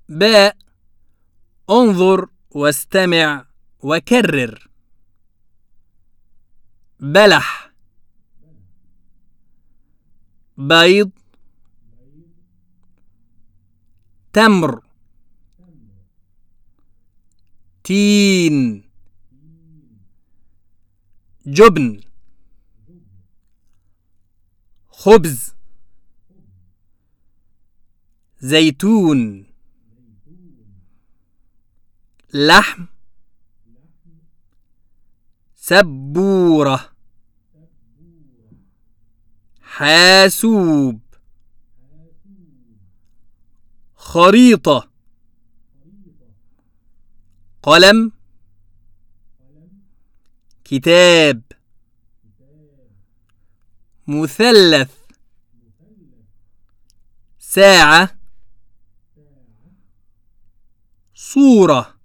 باء انظر واستمع وكرر. بلح بيض تمر تين جبن خبز زيتون لحم سبورة حاسوب خريطة قلم كتاب مثلث ساعة صورة